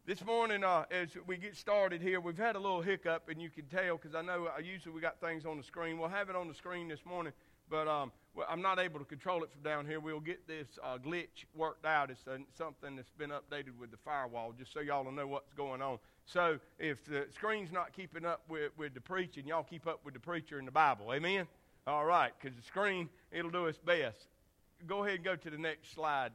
This morning, as we get started here, we've had a little hiccup, and you can tell because I know usually we got things on the screen. We'll have it on the screen this morning, but I'm not able to control it from down here. We'll get this glitch worked out. It's something that's been updated with the firewall, just so y'all will know what's going on. So if the screen's not keeping up with the preaching, y'all keep up with the preacher and the Bible. Amen? All right, because the screen, it'll do its best. Go ahead and go to the next slide.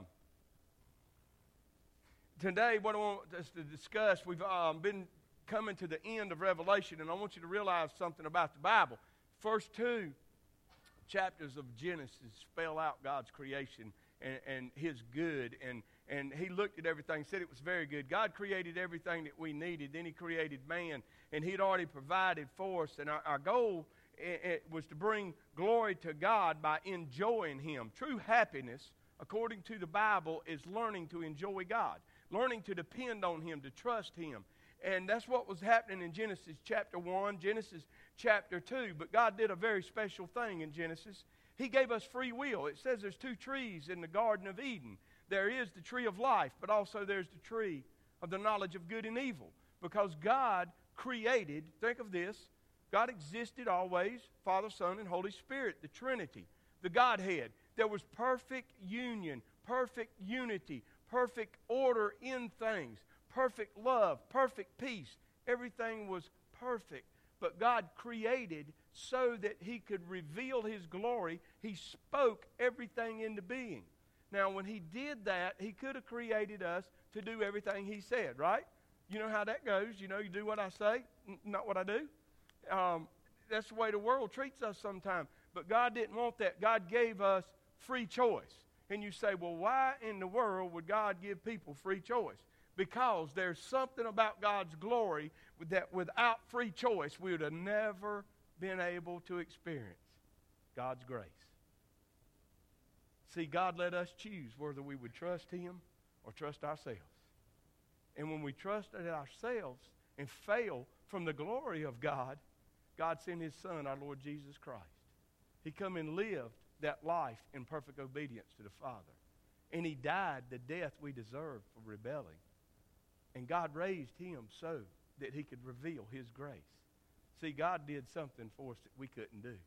Today, what I want us to discuss, we've been coming to the end of Revelation, and I want you to realize something about the Bible. First two chapters of Genesis spell out God's creation and His good, and He looked at everything, said it was very good. God created everything that we needed. Then He created man, and He'd already provided for us, and our goal was to bring glory to God by enjoying Him. True happiness, according to the Bible, is learning to enjoy God. Learning to depend on Him, to trust Him. And that's what was happening in Genesis chapter 1, Genesis chapter 2. But God did a very special thing in Genesis. He gave us free will. It says there's two trees in the Garden of Eden. There is the tree of life, but also there's the tree of the knowledge of good and evil. Because God created, think of this, God existed always, Father, Son, and Holy Spirit, the Trinity, the Godhead. There was perfect union, perfect unity, perfect order in things, perfect love, perfect peace. Everything was perfect. But God created so that He could reveal His glory. He spoke everything into being. Now, when He did that, He could have created us to do everything He said, right? You know how that goes. You know, you do what I say, not what I do. That's the way the world treats us sometimes. But God didn't want that. God gave us free choice. And you say, well, why in the world would God give people free choice? Because there's something about God's glory that without free choice, we would have never been able to experience God's grace. See, God let us choose whether we would trust Him or trust ourselves. And when we trusted ourselves and fail from the glory of God, God sent His Son, our Lord Jesus Christ. He come and lived that life in perfect obedience to the Father. And He died the death we deserved for rebelling. And God raised Him so that He could reveal His grace. See, God did something for us that we couldn't do.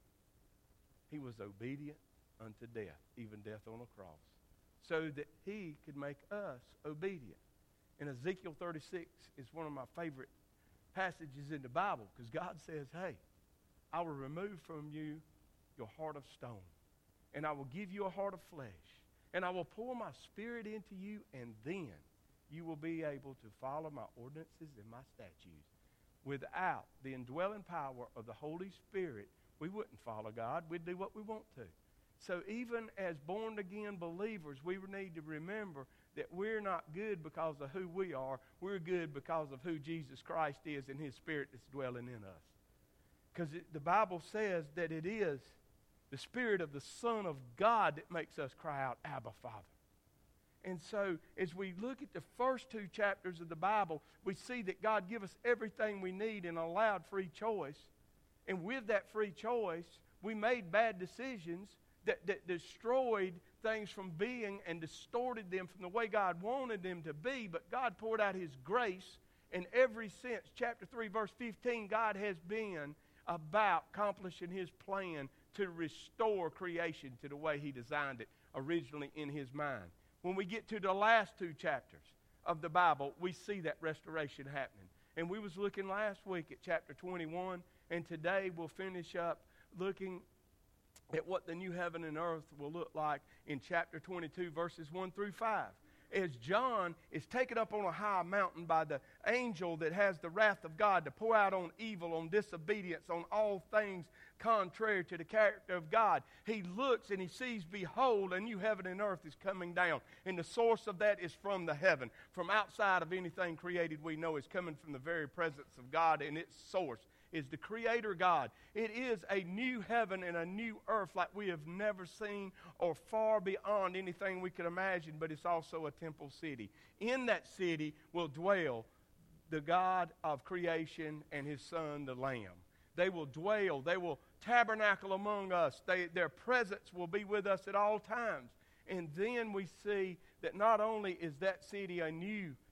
He was obedient unto death, even death on a cross, so that He could make us obedient. And Ezekiel 36 is one of my favorite passages in the Bible, because God says, hey, I will remove from you your heart of stone, and I will give you a heart of flesh, and I will pour my Spirit into you, and then you will be able to follow my ordinances and my statutes. Without the indwelling power of the Holy Spirit, we wouldn't follow God. We'd do what we want to. So even as born-again believers, we need to remember that we're not good because of who we are. We're good because of who Jesus Christ is and His Spirit that's dwelling in us. Because the Bible says that it is the Spirit of the Son of God that makes us cry out, Abba, Father. And so as we look at the first two chapters of the Bible, we see that God give us everything we need and allowed free choice. And with that free choice, we made bad decisions that destroyed things from being and distorted them from the way God wanted them to be. But God poured out His grace, and ever since chapter 3, verse 15, God has been about accomplishing His plan to restore creation to the way He designed it originally in His mind. When we get to the last two chapters of the Bible, we see that restoration happening. And we was looking last week at chapter 21, and today we'll finish up looking at what the new heaven and earth will look like in chapter 22, verses 1 through 5. As John is taken up on a high mountain by the angel that has the wrath of God to pour out on evil, on disobedience, on all things contrary to the character of God, he looks and he sees, behold, a new heaven and earth is coming down. And the source of that is from the heaven. From outside of anything created we know is coming from the very presence of God, and its source is the Creator God. It is a new heaven and a new earth like we have never seen, or far beyond anything we could imagine, but it's also a temple city. In that city will dwell the God of creation and His Son, the Lamb. They will dwell, they will tabernacle among us. Their presence will be with us at all times. And then we see that not only is that city a new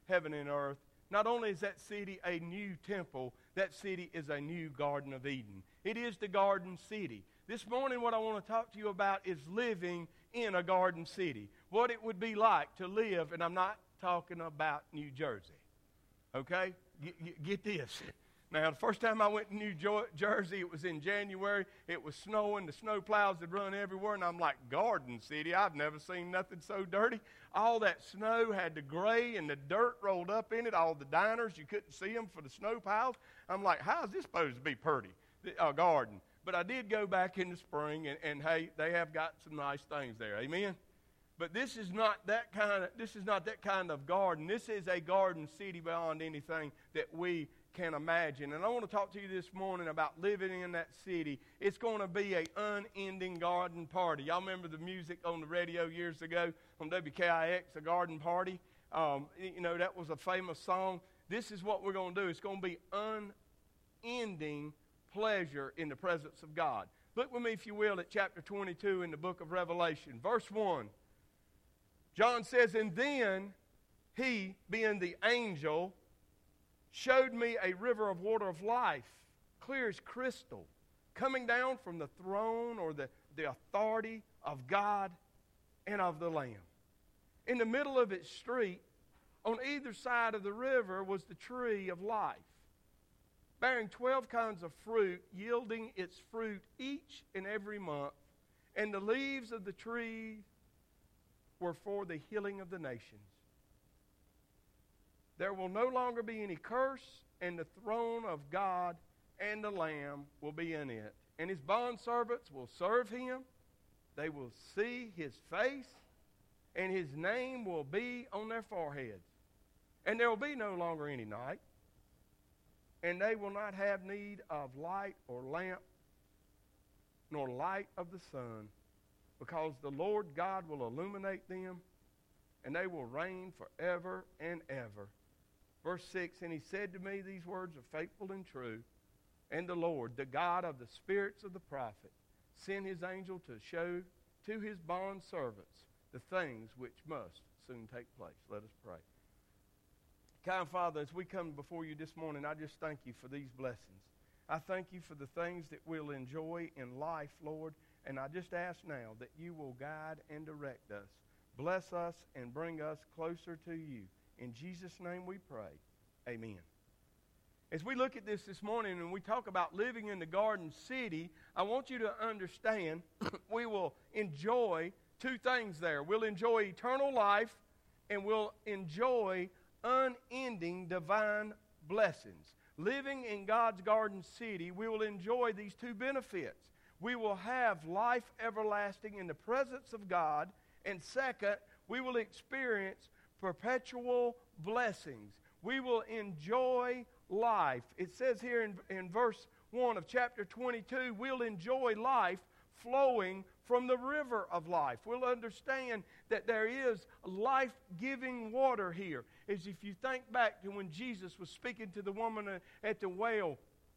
heaven and earth. Not only is that city a new temple, that city is a new Garden of Eden. It is the Garden City. This morning what I want to talk to you about is living in a Garden City. What it would be like to live, and I'm not talking about New Jersey. Okay? Get this. Now, the first time I went to New Jersey, it was in January. It was snowing. The snow plows had run everywhere. And I'm like, Garden City? I've never seen nothing so dirty. All that snow had the gray and the dirt rolled up in it. All the diners, you couldn't see them for the snow piles. I'm like, how is this supposed to be pretty? A garden. But I did go back in the spring, and hey, they have got some nice things there. Amen? But this is not that kind of garden. This is a Garden City beyond anything that we can imagine. And I want to talk to you this morning about living in that city. It's going to be an unending garden party. Y'all remember the music on the radio years ago on WKIX, a garden party? That was a famous song. This is what we're going to do. It's going to be unending pleasure in the presence of God. Look with me, if you will, at chapter 22 in the book of Revelation. Verse 1. John says, "And then he, being the angel, showed me a river of water of life, clear as crystal, coming down from the throne," or the authority of God and of the Lamb. In the middle of its street, on either side of the river, was the tree of life, bearing 12 kinds of fruit, yielding its fruit each and every month. And the leaves of the tree were for the healing of the nations. There will no longer be any curse, and the throne of God and the Lamb will be in it. And his bondservants will serve him. They will see his face, and his name will be on their foreheads. And there will be no longer any night. And they will not have need of light or lamp, nor light of the sun, because the Lord God will illuminate them, and they will reign forever and ever. Verse 6, "And he said to me, these words are faithful and true. And the Lord, the God of the spirits of the prophet, sent his angel to show to his bondservants the things which must soon take place." Let us pray. Kind Father, as we come before you this morning, I just thank you for these blessings. I thank you for the things that we'll enjoy in life, Lord. And I just ask now that you will guide and direct us. Bless us and bring us closer to you. In Jesus' name we pray. Amen. As we look at this morning and we talk about living in the Garden City, I want you to understand we will enjoy two things there. We'll enjoy eternal life, and we'll enjoy unending divine blessings. Living in God's Garden City, we will enjoy these two benefits. We will have life everlasting in the presence of God, and second, we will experience perpetual blessings. We will enjoy life. It says here in verse 1 of chapter 22, we'll enjoy life flowing from the river of life. We'll understand that there is life-giving water here. As if you think back to when Jesus was speaking to the woman at the well,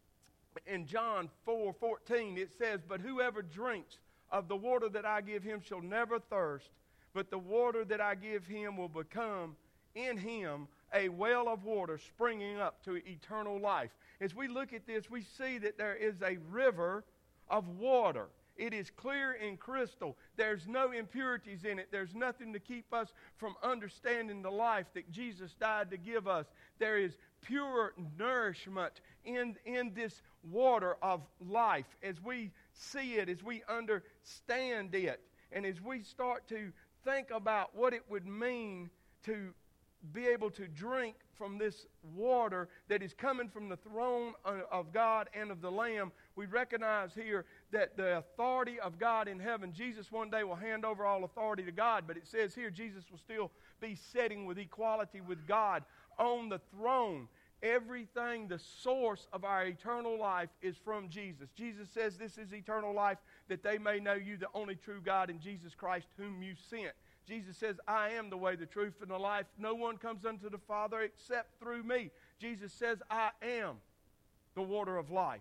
in John 4:14, it says, "But whoever drinks of the water that I give him shall never thirst, but the water that I give him will become in him a well of water springing up to eternal life." As we look at this, we see that there is a river of water. It is clear and crystal. There's no impurities in it. There's nothing to keep us from understanding the life that Jesus died to give us. There is pure nourishment in this water of life as we see it, as we understand it, and as we start to think about what it would mean to be able to drink from this water that is coming from the throne of God and of the Lamb. We recognize here that the authority of God in heaven, Jesus one day will hand over all authority to God, but it says here Jesus will still be sitting with equality with God on the throne. Everything, the source of our eternal life is from Jesus. Jesus says this is eternal life, that they may know you, the only true God, and Jesus Christ whom you sent. Jesus says, "I am the way, the truth, and the life. No one comes unto the Father except through me." Jesus says, "I am the water of life."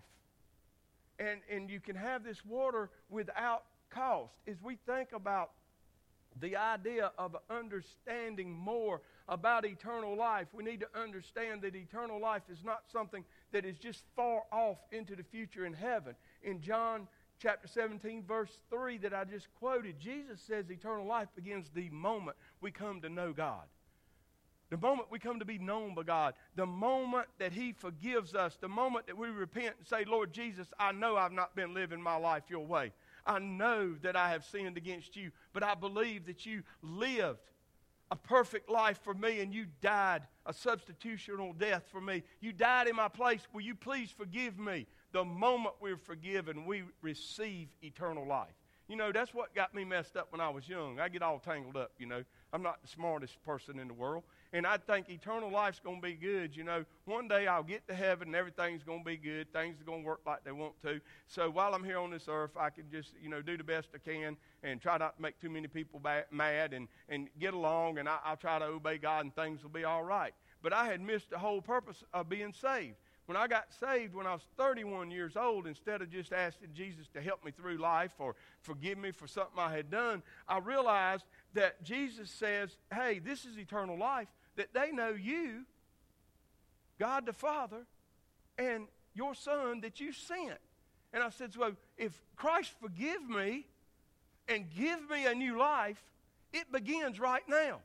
And you can have this water without cost. As we think about the idea of understanding more about eternal life, we need to understand that eternal life is not something that is just far off into the future in heaven. In John chapter 17, verse 3 that I just quoted, Jesus says eternal life begins the moment we come to know God. The moment we come to be known by God, the moment that He forgives us, the moment that we repent and say, Lord Jesus, I know I've not been living my life your way. I know that I have sinned against you, but I believe that you lived a perfect life for me and you died a substitutional death for me. You died in my place. Will you please forgive me? The moment we're forgiven, we receive eternal life. You know, that's what got me messed up when I was young. I get all tangled up, you know. I'm not the smartest person in the world. And I think eternal life's going to be good, you know. One day I'll get to heaven and everything's going to be good. Things are going to work like they want to. So while I'm here on this earth, I can just, you know, do the best I can and try not to make too many people mad and get along. And I'll try to obey God and things will be all right. But I had missed the whole purpose of being saved. When I got saved when I was 31 years old, instead of just asking Jesus to help me through life or forgive me for something I had done, I realized that Jesus says, hey, this is eternal life, that they know you, God the Father, and your Son that you sent. And I said, so if Christ forgive me and give me a new life, it begins right now.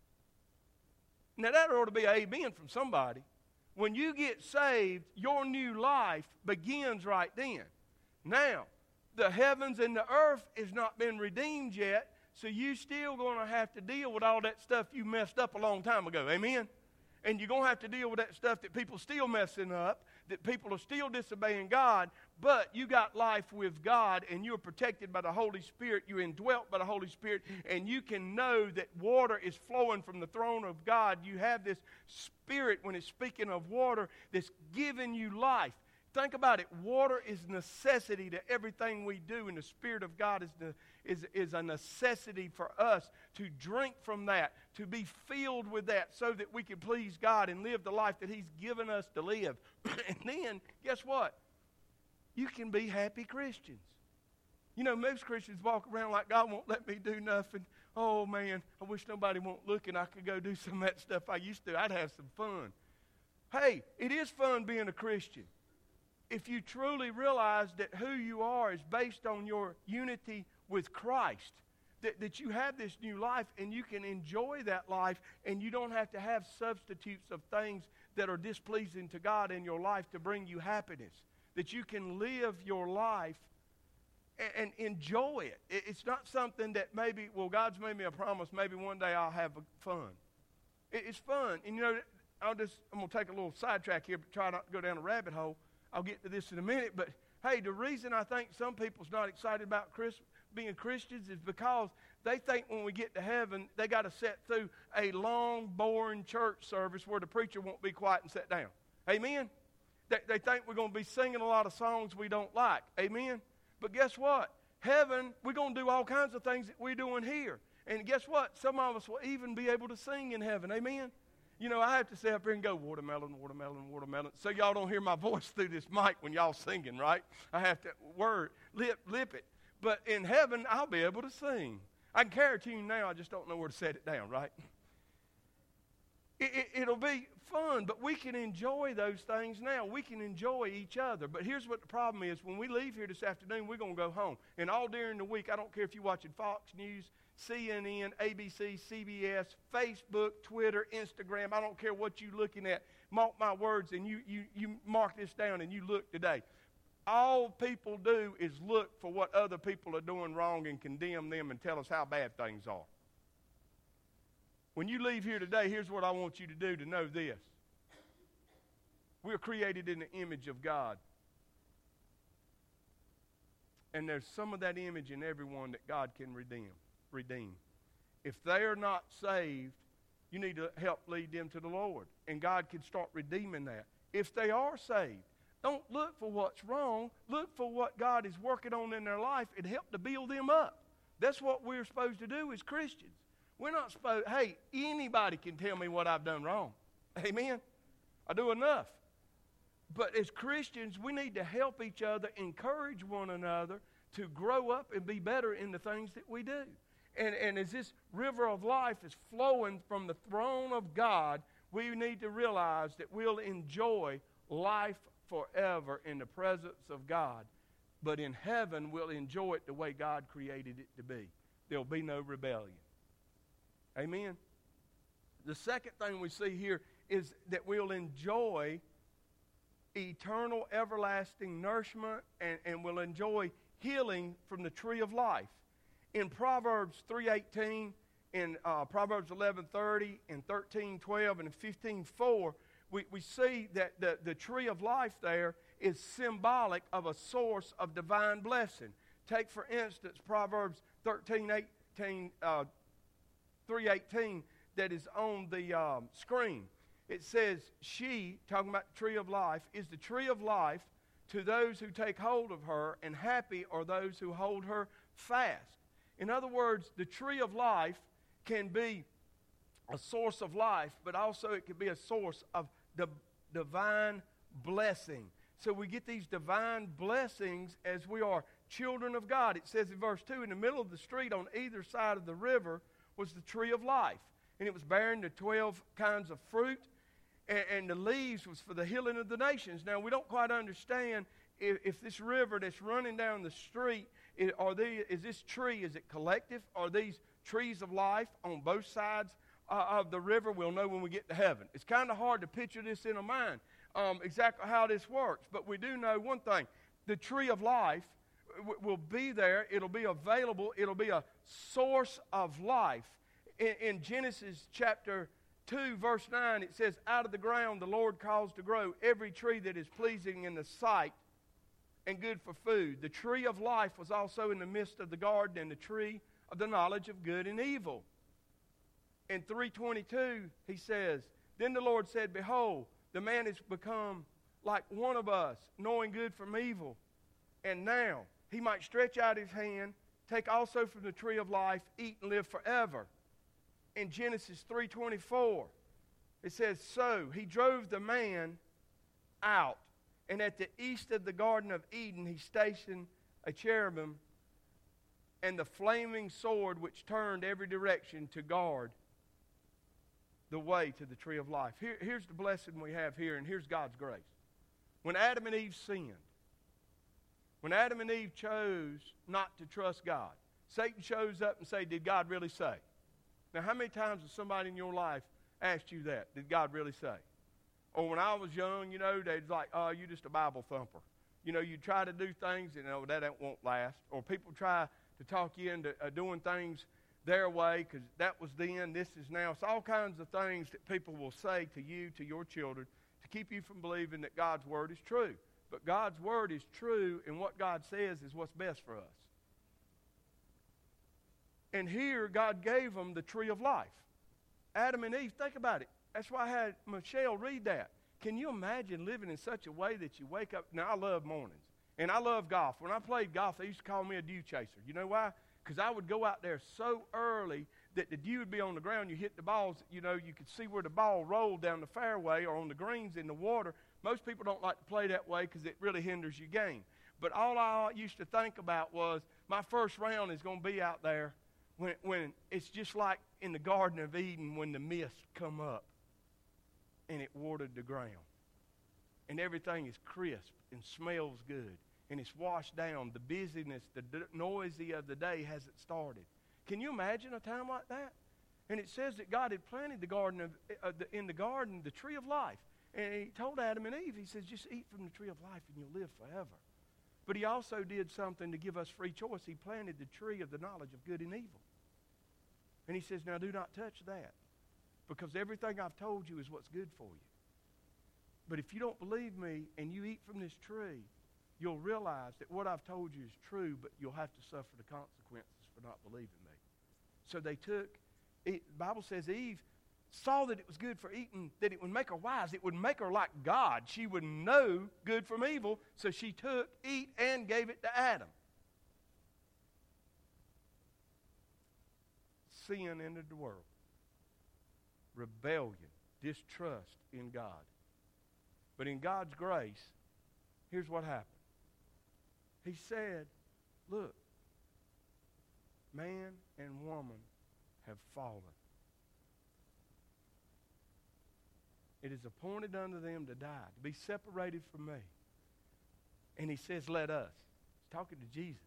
Now that ought to be an amen from somebody. When you get saved, your new life begins right then. Now, the heavens and the earth has not been redeemed yet, so you still going to have to deal with all that stuff you messed up a long time ago. Amen? And you're going to have to deal with that stuff that people still messing up, that people are still disobeying God, but you got life with God and you're protected by the Holy Spirit. You're indwelt by the Holy Spirit, and you can know that water is flowing from the throne of God. You have this Spirit, when it's speaking of water, that's giving you life. Think about it. Water is necessity to everything we do, and the Spirit of God is a necessity for us to drink from that, to be filled with that, so that we can please God and live the life that He's given us to live. And then, guess what? You can be happy Christians. You know, most Christians walk around like God won't let me do nothing. Oh, man, I wish nobody won't look and I could go do some of that stuff I used to. I'd have some fun. Hey, it is fun being a Christian. If you truly realize that who you are is based on your unity with Christ, that you have this new life and you can enjoy that life and you don't have to have substitutes of things that are displeasing to God in your life to bring you happiness, that you can live your life and enjoy it. It's not something that maybe, well, God's made me a promise, maybe one day I'll have fun. It's fun. And you know, I'm going to take a little sidetrack here, but try not to go down a rabbit hole. I'll get to this in a minute, but hey, the reason I think some people's not excited about being Christians is because they think when we get to heaven, they got to sit through a long, boring church service where the preacher won't be quiet and sit down. Amen? They think we're going to be singing a lot of songs we don't like. Amen? But guess what? Heaven, we're going to do all kinds of things that we're doing here. And guess what? Some of us will even be able to sing in heaven. Amen? You know, I have to sit up here and go, watermelon, watermelon, watermelon, so y'all don't hear my voice through this mic when y'all singing, right? I have to lip it. But in heaven, I'll be able to sing. I can carry a tune now, I just don't know where to set it down, right? It'll be fun, but we can enjoy those things now. We can enjoy each other. But here's what the problem is. When we leave here this afternoon, we're going to go home. And all during the week, I don't care if you're watching Fox News, CNN, ABC, CBS, Facebook, Twitter, Instagram. I don't care what you're looking at. Mark my words, and you mark this down and you look today. All people do is look for what other people are doing wrong and condemn them and tell us how bad things are. When you leave here today, here's what I want you to do to know this. We're created in the image of God. And there's some of that image in everyone that God can redeem. If they are not saved, you need to help lead them to the Lord. And God can start redeeming that. If they are saved, don't look for what's wrong. Look for what God is working on in their life and help to build them up. That's what we're supposed to do as Christians. We're not supposed, hey, anybody can tell me what I've done wrong. Amen? I do enough. But as Christians, we need to help each other, encourage one another to grow up and be better in the things that we do. And as this river of life is flowing from the throne of God, we need to realize that we'll enjoy life forever in the presence of God. But in heaven, we'll enjoy it the way God created it to be. There'll be no rebellion. Amen? The second thing we see here is that we'll enjoy eternal, everlasting nourishment, and we'll enjoy healing from the tree of life. In Proverbs 3:18, in Proverbs 11:30, in 13:12, and in 15:4, we see that the tree of life there is symbolic of a source of divine blessing. Take, for instance, Proverbs 3:18 that is on the screen. It says, she, talking about the tree of life, is the tree of life to those who take hold of her, and happy are those who hold her fast. In other words, the tree of life can be a source of life, but also it can be a source of divine blessing. So we get these divine blessings as we are children of God. It says in verse 2, in the middle of the street on either side of the river was the tree of life. And it was bearing the 12 kinds of fruit, and the leaves was for the healing of the nations. Now, we don't quite understand if this river that's running down the street, is this tree, is it collective? Are these trees of life on both sides of the river? We'll know when we get to heaven. It's kind of hard to picture this in our mind, exactly how this works. But we do know one thing. The tree of life will be there. It'll be available. It'll be a source of life. In Genesis chapter 2, verse 9, it says, out of the ground the Lord caused to grow every tree that is pleasing in the sight and good for food. The tree of life was also in the midst of the garden, and the tree of the knowledge of good and evil. In 3:22, he says, then the Lord said, behold, the man is become like one of us, knowing good from evil. And now he might stretch out his hand, take also from the tree of life, eat and live forever. In Genesis 3:24, it says, so he drove the man out, and at the east of the Garden of Eden he stationed a cherubim and the flaming sword which turned every direction to guard the way to the tree of life. Here's the blessing we have here, and here's God's grace. When Adam and Eve sinned, when Adam and Eve chose not to trust God, Satan shows up and says, did God really say? Now, how many times has somebody in your life asked you that? Did God really say? Or when I was young, they'd like, oh, you're just a Bible thumper. You try to do things, and that won't last. Or people try to talk you into doing things their way because that was then, this is now. It's all kinds of things that people will say to you, to your children, to keep you from believing that God's word is true. But God's word is true, and what God says is what's best for us. And here, God gave them the tree of life. Adam and Eve, think about it. That's why I had Michelle read that. Can you imagine living in such a way that you wake up? Now, I love mornings, and I love golf. When I played golf, they used to call me a dew chaser. You know why? Because I would go out there so early that the dew would be on the ground. You hit the balls, you could see where the ball rolled down the fairway or on the greens in the water. Most people don't like to play that way because it really hinders your game. But all I used to think about was my first round is going to be out there when it's just like in the Garden of Eden when the mist come up and it watered the ground. And everything is crisp and smells good. And it's washed down. The busyness, the noisy of the day hasn't started. Can you imagine a time like that? And it says that God had planted the garden in the garden, the tree of life. And he told Adam and Eve, he says, just eat from the tree of life and you'll live forever. But he also did something to give us free choice. He planted the tree of the knowledge of good and evil. And he says, now do not touch that, because everything I've told you is what's good for you. But if you don't believe me and you eat from this tree, you'll realize that what I've told you is true, but you'll have to suffer the consequences for not believing me. So they took, the Bible says Eve saw that it was good for eating, that it would make her wise. It would make her like God. She would know good from evil. So she took, ate, and gave it to Adam. Sin entered the world. Rebellion, distrust in God. But in God's grace, here's what happened. He said, look, man and woman have fallen. It is appointed unto them to die, to be separated from me. And he says, let us. He's talking to Jesus.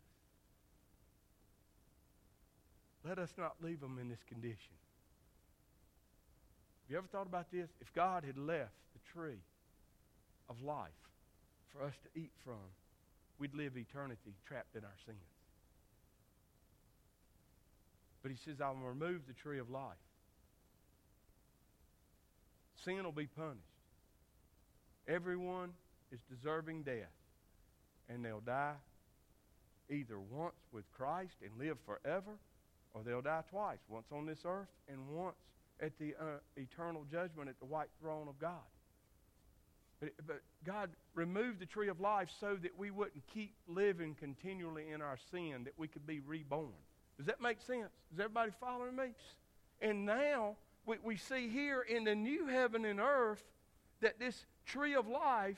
Let us not leave them in this condition. Have you ever thought about this? If God had left the tree of life for us to eat from, we'd live eternity trapped in our sins. But he says, I will remove the tree of life. Sin will be punished. Everyone is deserving death. And they'll die either once with Christ and live forever, or they'll die twice, once on this earth and once at the eternal judgment at the white throne of God. But God removed the tree of life so that we wouldn't keep living continually in our sin, that we could be reborn. Does that make sense? Is everybody following me? And now we see here in the new heaven and earth that this tree of life,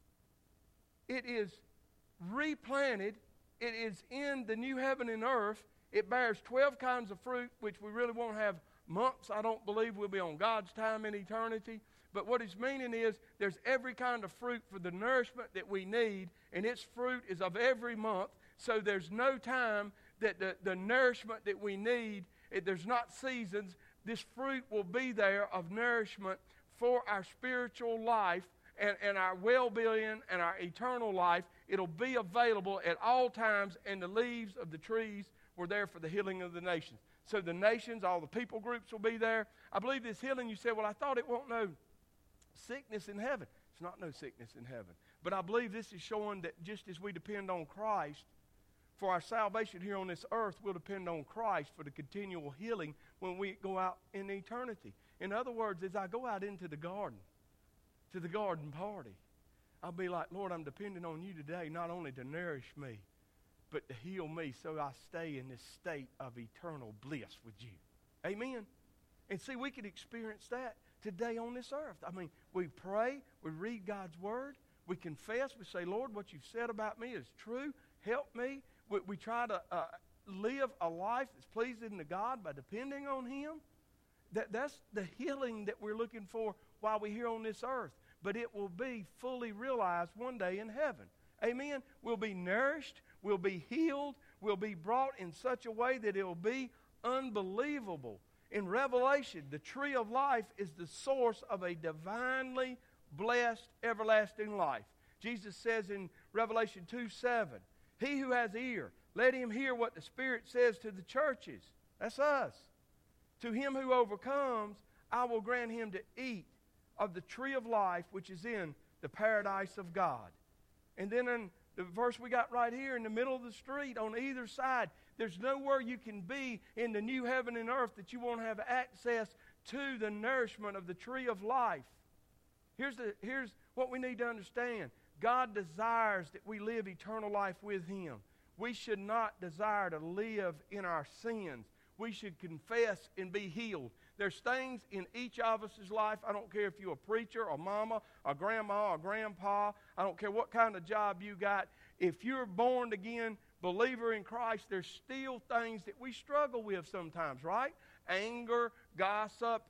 it is replanted. It is in the new heaven and earth. It bears 12 kinds of fruit, which we really won't have months. I don't believe we'll be on God's time in eternity. But what he's meaning is there's every kind of fruit for the nourishment that we need, and its fruit is of every month. So there's no time that the nourishment that we need, there's not seasons. This fruit will be there of nourishment for our spiritual life and our well-being and our eternal life. It'll be available at all times, and the leaves of the trees were there for the healing of the nations. So the nations, all the people groups will be there. I believe this healing, you said, well, I thought it won't no sickness in heaven. It's not no sickness in heaven. But I believe this is showing that just as we depend on Christ for our salvation here on this earth, we'll depend on Christ for the continual healing when we go out in eternity. In other words, as I go out into the garden, to the garden party, I'll be like, Lord, I'm depending on you today not only to nourish me, but to heal me so I stay in this state of eternal bliss with you. Amen? And see, we can experience that today on this earth. I mean, we pray, we read God's word, we confess, we say, Lord, what you've said about me is true. Help me. We try to live a life that's pleasing to God by depending on him. That's the healing that we're looking for while we're here on this earth. But it will be fully realized one day in heaven. Amen? We'll be nourished, we'll be healed, we'll be brought in such a way that it will be unbelievable. In Revelation, the tree of life is the source of a divinely blessed everlasting life. Jesus says in Revelation 2:7, he who has ear, let him hear what the Spirit says to the churches. That's us. To him who overcomes, I will grant him to eat of the tree of life which is in the paradise of God. And then in the verse we got right here in the middle of the street on either side, there's nowhere you can be in the new heaven and earth that you won't have access to the nourishment of the tree of life. Here's what we need to understand. God desires that we live eternal life with him. We should not desire to live in our sins. We should confess and be healed. There's things in each of us' life. I don't care if you're a preacher or mama or grandma or grandpa. I don't care what kind of job you got. If you're born again believer in Christ, there's still things that we struggle with sometimes, right? Anger, gossip.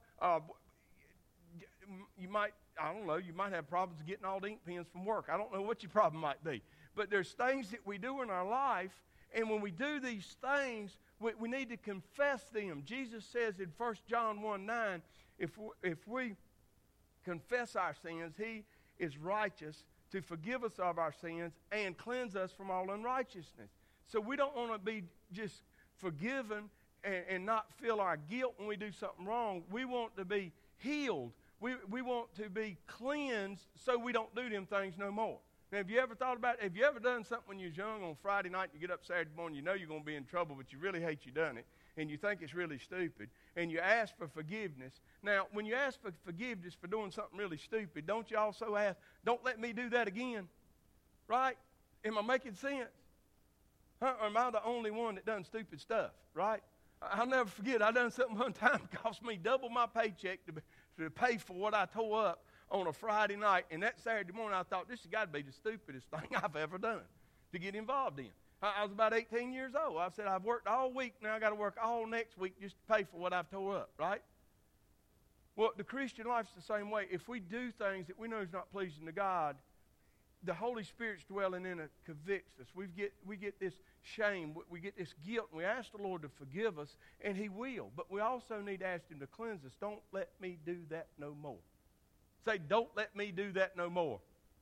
You might have problems getting all the ink pens from work. I don't know what your problem might be. But there's things that we do in our life, and when we do these things, we need to confess them. Jesus says in 1 John 1:9, if we confess our sins, he is righteous to forgive us of our sins and cleanse us from all unrighteousness. So we don't want to be just forgiven and not feel our guilt when we do something wrong. We want to be healed. We want to be cleansed so we don't do them things no more. Now, have you ever thought about it? Have you ever done something when you was young on Friday night, you get up Saturday morning, you know you're going to be in trouble, but you really hate you done it, and you think it's really stupid, and you ask for forgiveness. Now, when you ask for forgiveness for doing something really stupid, don't you also ask, don't let me do that again? Right? Am I making sense? Or am I the only one that done stupid stuff? Right? I'll never forget, I done something one time that cost me double my paycheck to pay for what I tore up on a Friday night, and that Saturday morning I thought, this has got to be the stupidest thing I've ever done to get involved in. I was about 18 years old. I said, I've worked all week, now I got to work all next week just to pay for what I've tore up, right? Well, the Christian life's the same way. If we do things that we know is not pleasing to God, the Holy Spirit's dwelling in us convicts us. We get this shame, we get this guilt, and we ask the Lord to forgive us, and He will. But we also need to ask Him to cleanse us. Don't let me do that no more. Say, don't let me do that no more.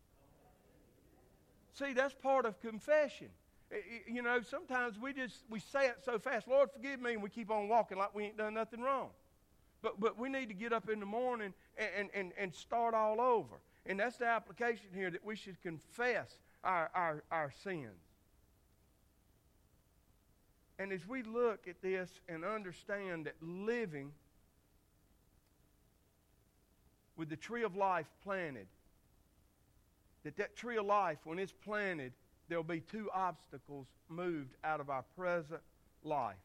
See, that's part of confession. You know, sometimes we say it so fast, Lord, forgive me, and we keep on walking like we ain't done nothing wrong. But we need to get up in the morning and start all over. And that's the application here, that we should confess our sins. And as we look at this and understand that living with the tree of life planted, that tree of life, when it's planted, there'll be two obstacles moved out of our present life.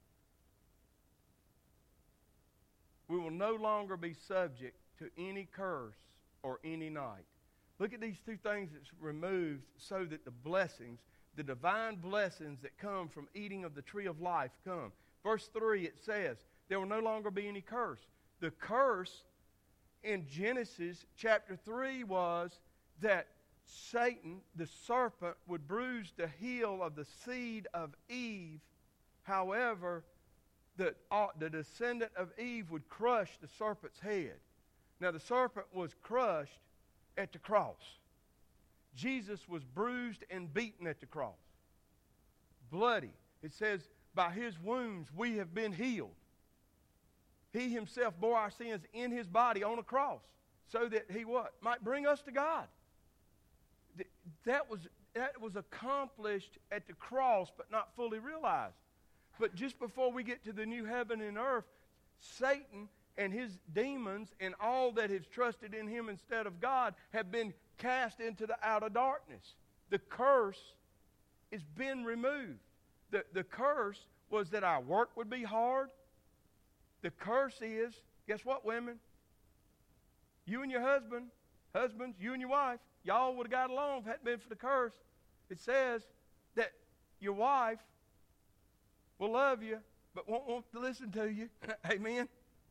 We will no longer be subject to any curse or any night. Look at these two things that's removed so that the blessings, the divine blessings that come from eating of the tree of life come. Verse 3, it says, there will no longer be any curse. The curse in Genesis chapter 3 was that Satan, the serpent, would bruise the heel of the seed of Eve. However, the descendant of Eve would crush the serpent's head. Now, the serpent was crushed at the cross. Jesus was bruised and beaten at the cross. Bloody. It says, by His wounds we have been healed. He Himself bore our sins in His body on a cross so that He what? Might bring us to God. That was accomplished at the cross, but not fully realized. But just before we get to the new heaven and earth, Satan and his demons and all that has trusted in him instead of God have been cast into the outer darkness. The curse has been removed. The curse was that our work would be hard. The curse is, guess what, women? You and your husbands, you and your wife, y'all would have got along if it hadn't been for the curse. It says that your wife will love you, but won't want to listen to you. Amen?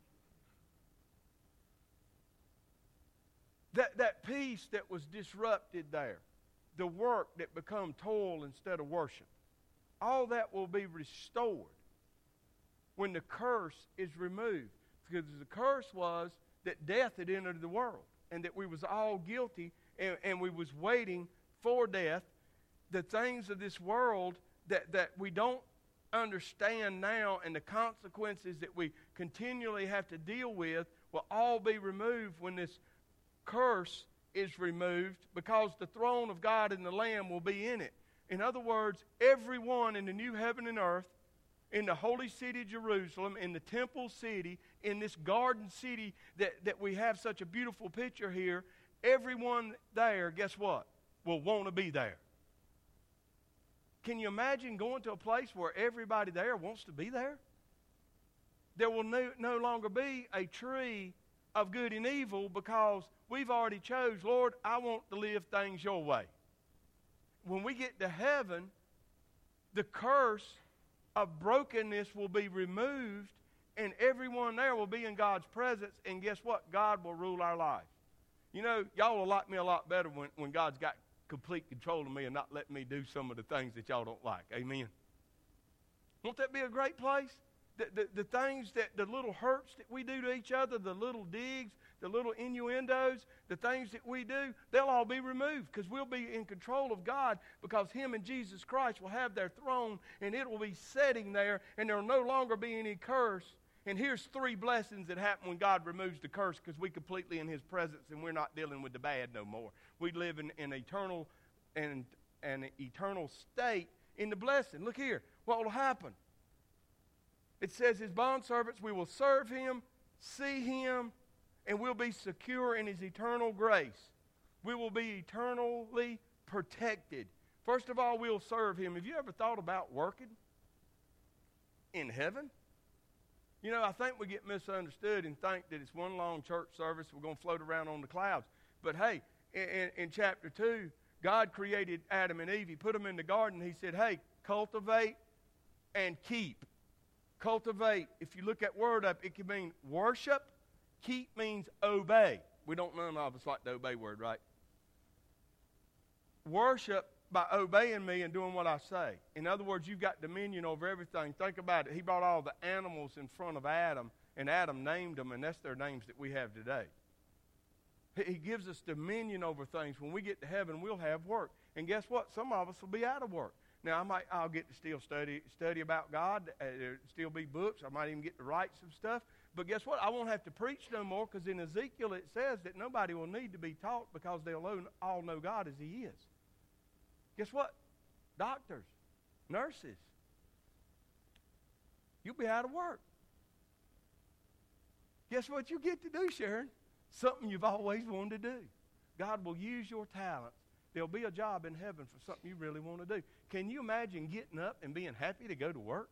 That peace that was disrupted there, the work that become toil instead of worship, all that will be restored when the curse is removed. Because the curse was that death had entered the world and that we was all guilty and we was waiting for death. The things of this world that we don't understand now and the consequences that we continually have to deal with will all be removed when this curse is removed, because the throne of God and the Lamb will be in it. In other words, everyone in the new heaven and earth, in the holy city Jerusalem, in the temple city, in this garden city that we have such a beautiful picture here, everyone there, guess what, will want to be there. Can you imagine going to a place where everybody there wants to be there? There will no longer be a tree of good and evil, because we've already chose, Lord, I want to live things your way. When we get to heaven, the curse of brokenness will be removed, and everyone there will be in God's presence, and guess what? God will rule our lives. You know, y'all will like me a lot better when God's got complete control of me and not letting me do some of the things that y'all don't like. Amen? Won't that be a great place? The things the little hurts that we do to each other, the little digs, the little innuendos, the things that we do, they'll all be removed, because we'll be in control of God, because Him and Jesus Christ will have their throne, and it will be sitting there, and there will no longer be any curse. And here's three blessings that happen when God removes the curse, because we're completely in His presence and we're not dealing with the bad no more. We live in an eternal state in the blessing. Look here, what will happen? It says, His bondservants, we will serve Him, see Him, and we'll be secure in His eternal grace. We will be eternally protected. First of all, we'll serve Him. Have you ever thought about working in heaven? You know, I think we get misunderstood and think that it's one long church service. We're going to float around on the clouds. But hey, in chapter 2, God created Adam and Eve. He put them in the garden. He said, hey, cultivate and keep. Cultivate, if you look that word up, it can mean worship. Keep means obey. None of us like the obey word, right? Worship by obeying me and doing what I say. In other words, you've got dominion over everything. Think about it. He brought all the animals in front of Adam, and Adam named them, and that's their names that we have today. He gives us dominion over things. When we get to heaven, we'll have work. And guess what? Some of us will be out of work. Now, I'll get to still study about God. There'll still be books. I might even get to write some stuff. But guess what? I won't have to preach no more, because in Ezekiel it says that nobody will need to be taught, because they'll all know God as He is. Guess what? Doctors, nurses, you'll be out of work. Guess what you get to do, Sharon? Something you've always wanted to do. God will use your talents. There'll be a job in heaven for something you really want to do. Can you imagine getting up and being happy to go to work?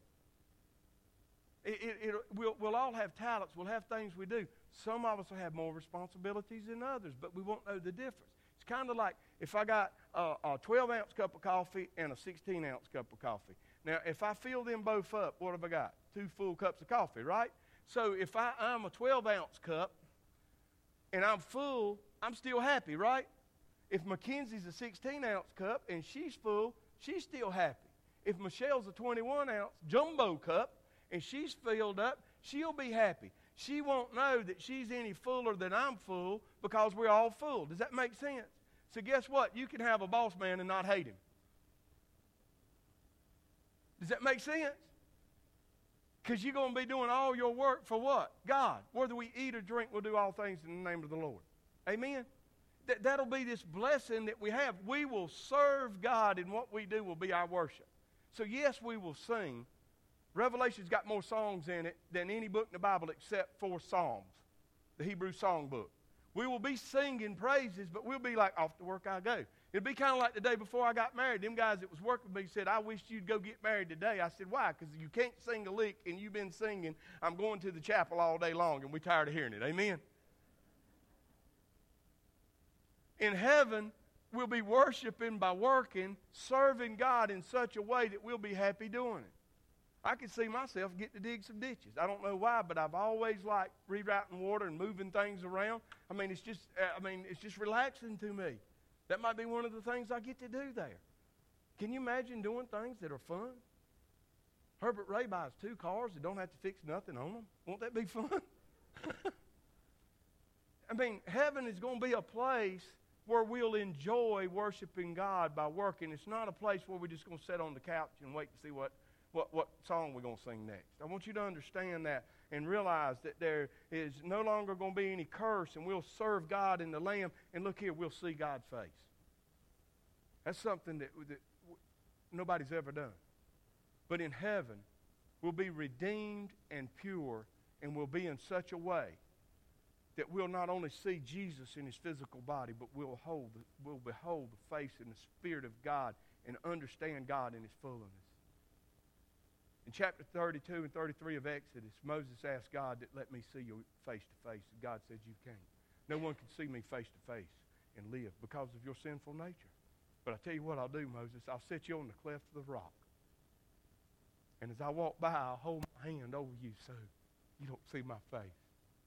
We'll all have talents. We'll have things we do. Some of us will have more responsibilities than others, but we won't know the difference. It's kind of like if I got a 12-ounce cup of coffee and a 16-ounce cup of coffee. Now, if I fill them both up, what have I got? 2 full cups of coffee, right? So if I'm a 12-ounce cup and I'm full, I'm still happy, right? If Mackenzie's a 16-ounce cup and she's full, she's still happy. If Michelle's a 21-ounce jumbo cup and she's filled up, she'll be happy. She won't know that she's any fuller than I'm full, because we're all full. Does that make sense? So guess what? You can have a boss man and not hate him. Does that make sense? Because you're going to be doing all your work for what? God. Whether we eat or drink, we'll do all things in the name of the Lord. Amen? That'll be this blessing that we have. We will serve God, and what we do will be our worship. So yes, we will sing. Revelation's got more songs in it than any book in the Bible except for Psalms, the Hebrew song book. We will be singing praises, but we'll be like, off to work I go. It'd be kind of like the day before I got married. Them guys that was working with me said, I wish you'd go get married today. I said, why? Because you can't sing a lick, and you've been singing, I'm going to the chapel all day long, and we're tired of hearing it. Amen? In heaven, we'll be worshiping by working, serving God in such a way that we'll be happy doing it. I can see myself getting to dig some ditches. I don't know why, but I've always liked rerouting water and moving things around. It's just relaxing to me. That might be one of the things I get to do there. Can you imagine doing things that are fun? Herbert Ray buys 2 cars that don't have to fix nothing on them. Won't that be fun? Heaven is going to be a place where we'll enjoy worshiping God by working. It's not a place where we're just going to sit on the couch and wait to see what song we're going to sing next. I want you to understand that and realize that there is no longer going to be any curse, and we'll serve God in the Lamb, and look here, we'll see God's face. That's something that nobody's ever done. But in heaven, we'll be redeemed and pure, and we'll be in such a way that we'll not only see Jesus in His physical body, but we'll behold the face and the Spirit of God and understand God in His fullness. In chapter 32 and 33 of Exodus, Moses asked God that let me see you face to face. And God said, you can't. No one can see me face to face and live because of your sinful nature. But I tell you what I'll do, Moses. I'll set you on the cleft of the rock. And as I walk by, I'll hold my hand over you so you don't see my face.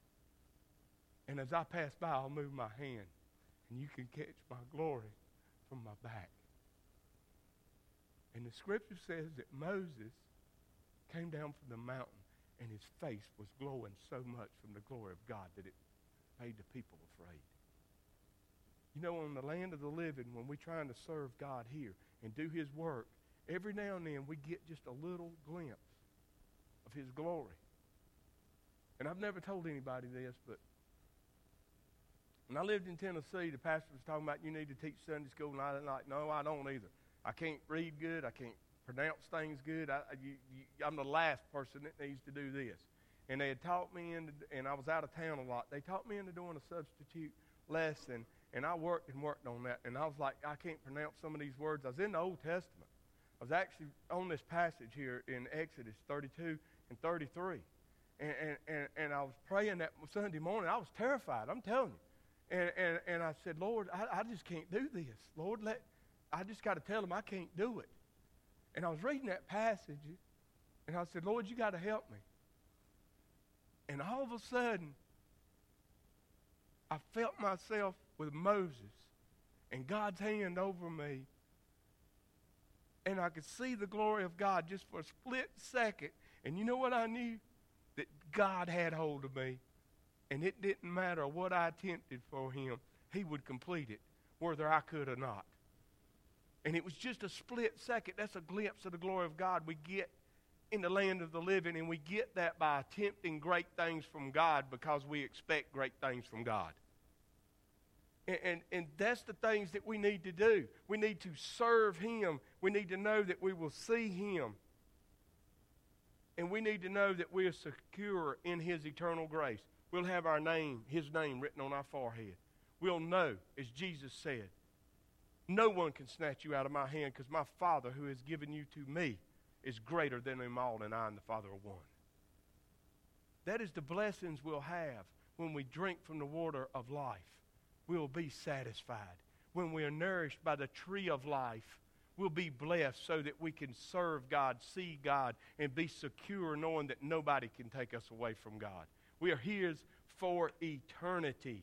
And as I pass by, I'll move my hand, and you can catch my glory from my back. And the scripture says that Moses came down from the mountain, and his face was glowing so much from the glory of God that it made the people afraid. You know, in the land of the living, when we're trying to serve God here and do His work, every now and then we get just a little glimpse of His glory. And I've never told anybody this, but when I lived in Tennessee, the pastor was talking about you need to teach Sunday school, and I'm like, no, I don't either. I can't read good. I can't pronounce things good. I'm the last person that needs to do this. And they had taught me, and I was out of town a lot. They taught me into doing a substitute lesson, and I worked on that. And I was like, I can't pronounce some of these words. I was in the Old Testament. I was actually on this passage here in Exodus 32 and 33. And I was praying that Sunday morning. I was terrified, I'm telling you. And I said, Lord, I just can't do this. Lord, I just got to tell him I can't do it. And I was reading that passage, and I said, Lord, you got to help me. And all of a sudden, I felt myself with Moses and God's hand over me. And I could see the glory of God just for a split second. And you know what I knew? That God had hold of me. And it didn't matter what I attempted for him. He would complete it, whether I could or not. And it was just a split second. That's a glimpse of the glory of God we get in the land of the living. And we get that by attempting great things from God because we expect great things from God. And that's the things that we need to do. We need to serve him. We need to know that we will see him. And we need to know that we are secure in his eternal grace. We'll have our name, his name written on our forehead. We'll know, as Jesus said, no one can snatch you out of my hand because my Father who has given you to me is greater than them all, and I and the Father are one. That is the blessings we'll have when we drink from the water of life. We'll be satisfied. When we are nourished by the tree of life, we'll be blessed so that we can serve God, see God, and be secure knowing that nobody can take us away from God. We are his for eternity.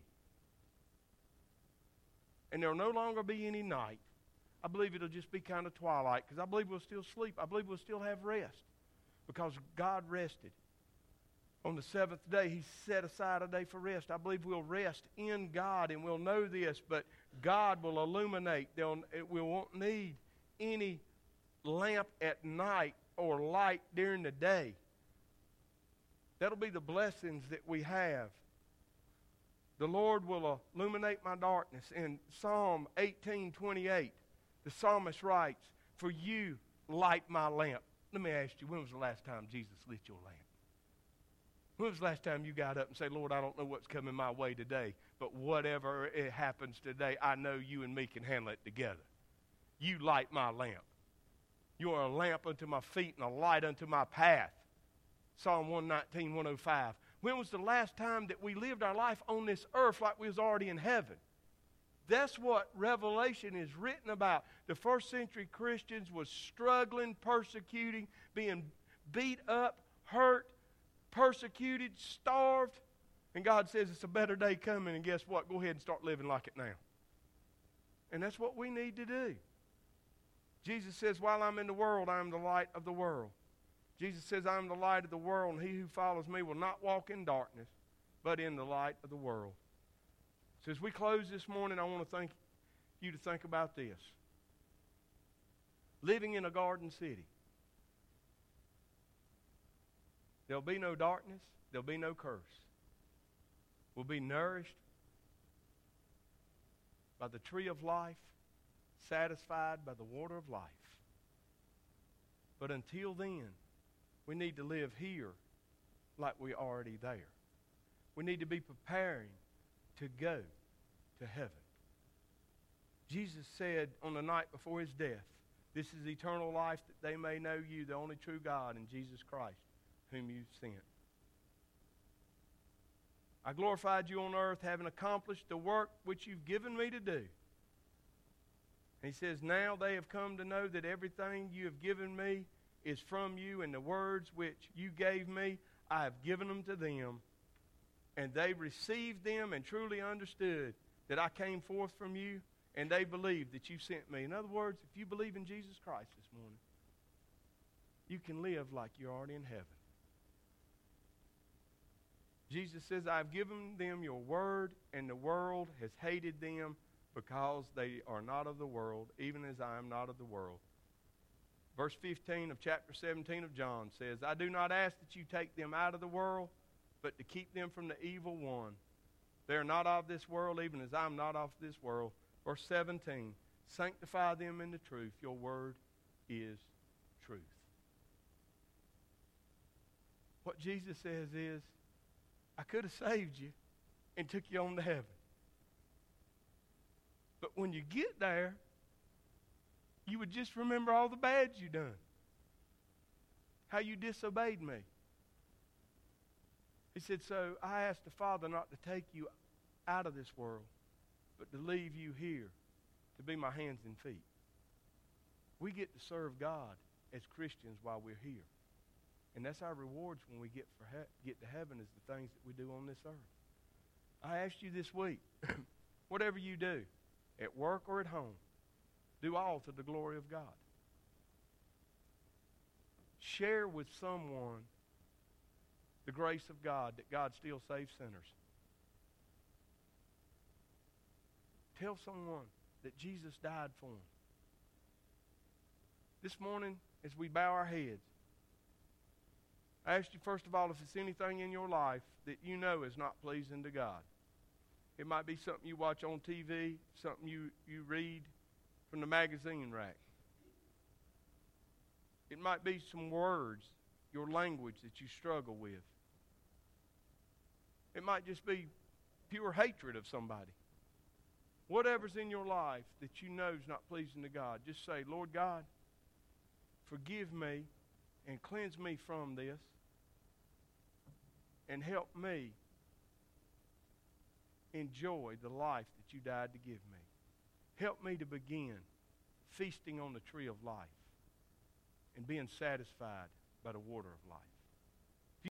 And there will no longer be any night. I believe it'll just be kind of twilight because I believe we'll still sleep. I believe we'll still have rest because God rested. On the seventh day, he set aside a day for rest. I believe we'll rest in God, and we'll know this, but God will illuminate. We won't need any lamp at night or light during the day. That'll be the blessings that we have. The Lord will illuminate my darkness. In Psalm 18:28, the psalmist writes, "For you light my lamp." Let me ask you, when was the last time Jesus lit your lamp? When was the last time you got up and said, Lord, I don't know what's coming my way today, but whatever it happens today, I know you and me can handle it together. You light my lamp. You are a lamp unto my feet and a light unto my path. Psalm 119, 105. When was the last time that we lived our life on this earth like we was already in heaven? That's what Revelation is written about. The first century Christians was struggling, persecuting, being beat up, hurt, persecuted, starved. And God says it's a better day coming, and guess what? Go ahead and start living like it now. And that's what we need to do. Jesus says, while I'm in the world, I am the light of the world. Jesus says, I am the light of the world, and he who follows me will not walk in darkness, but in the light of the world. So as we close this morning, I want to thank you to think about this. Living in a garden city. There'll be no darkness. There'll be no curse. We'll be nourished by the tree of life, satisfied by the water of life. But until then, we need to live here like we're already there. We need to be preparing to go to heaven. Jesus said on the night before his death, this is eternal life, that they may know you, the only true God, and Jesus Christ, whom you sent. I glorified you on earth, having accomplished the work which you've given me to do. And he says, now they have come to know that everything you have given me is from you, and the words which you gave me, I have given them to them. And they received them and truly understood that I came forth from you, and they believed that you sent me. In other words, if you believe in Jesus Christ this morning, you can live like you're already in heaven. Jesus says, I have given them your word, and the world has hated them because they are not of the world, even as I am not of the world. Verse 15 of chapter 17 of John says, I do not ask that you take them out of the world, but to keep them from the evil one. They are not of this world, even as I am not of this world. Verse 17, sanctify them in the truth. Your word is truth. What Jesus says is, I could have saved you and took you on to heaven. But when you get there, you would just remember all the bad you done. How you disobeyed me. He said, so I asked the Father not to take you out of this world, but to leave you here to be my hands and feet. We get to serve God as Christians while we're here. And that's our rewards when we get to heaven, is the things that we do on this earth. I asked you this week, whatever you do, at work or at home, do all to the glory of God. Share with someone the grace of God, that God still saves sinners. Tell someone that Jesus died for them. This morning, as we bow our heads, I ask you, first of all, if it's anything in your life that you know is not pleasing to God. It might be something you watch on TV, something you read from the magazine rack. It might be some words, your language that you struggle with. It might just be pure hatred of somebody. Whatever's in your life that you know is not pleasing to God, just say, Lord God, forgive me and cleanse me from this, and help me enjoy the life that you died to give me. Help me to begin feasting on the tree of life and being satisfied by the water of life.